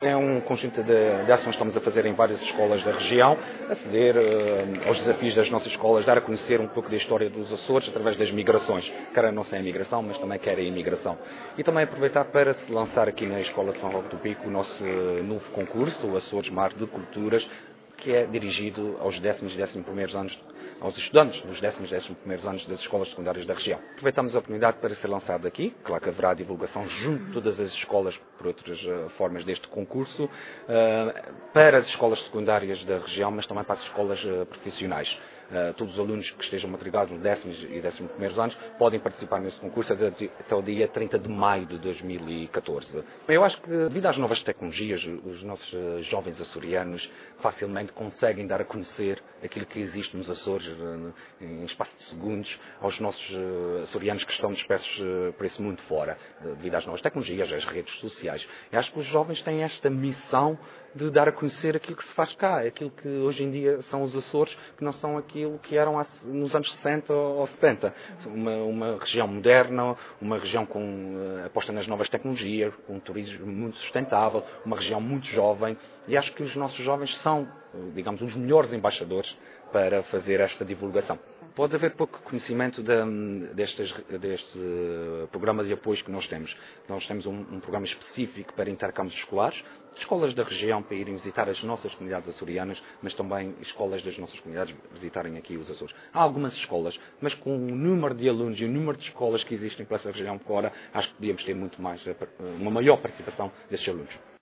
É um conjunto de ações que estamos a fazer em várias escolas da região, aceder aos desafios das nossas escolas, dar a conhecer um pouco da história dos Açores através das migrações, quer não só a imigração, mas também quer a imigração. E também aproveitar para se lançar aqui na Escola de São Roque do Pico o nosso novo concurso, o Açores Mar de Culturas, que é dirigido aos 10º e 11º anos, aos estudantes dos 10º e 11º anos das escolas secundárias da região. Aproveitamos a oportunidade para ser lançado aqui, claro que haverá divulgação junto de todas as escolas por outras formas deste concurso, para as escolas secundárias da região, mas também para as escolas profissionais. Todos os alunos que estejam matriculados nos 10º e 11º anos podem participar nesse concurso até o dia 30 de maio de 2014. Eu acho que, devido às novas tecnologias, os nossos jovens açorianos facilmente conseguem dar a conhecer aquilo que existe nos Açores em espaço de segundos aos nossos açorianos que estão dispersos por esse mundo fora, devido às novas tecnologias, às redes sociais. Eu acho que os jovens têm esta missão de dar a conhecer aquilo que se faz cá, aquilo que hoje em dia são os Açores, que não são aquilo que eram nos anos 60 ou 70. Uma região moderna, uma região com aposta nas novas tecnologias, com um turismo muito sustentável, uma região muito jovem, e acho que os nossos jovens são, digamos, os melhores embaixadores para fazer esta divulgação. Pode haver pouco conhecimento deste programa de apoio que nós temos. Nós temos um programa específico para intercâmbios escolares, escolas da região para irem visitar as nossas comunidades açorianas, mas também escolas das nossas comunidades visitarem aqui os Açores. Há algumas escolas, mas com o número de alunos e o número de escolas que existem para essa região fora, acho que podíamos ter muito mais, uma maior participação desses alunos.